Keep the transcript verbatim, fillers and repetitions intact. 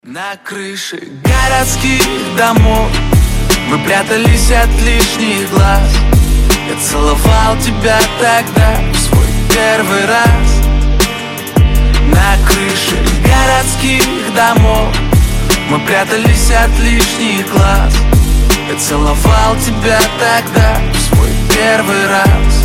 На крыше городских домов мы прятались от лишних глаз. Я целовал тебя тогда в свой первый раз. На крыше городских домов мы прятались от лишних глаз. Я целовал тебя тогда в свой первый раз.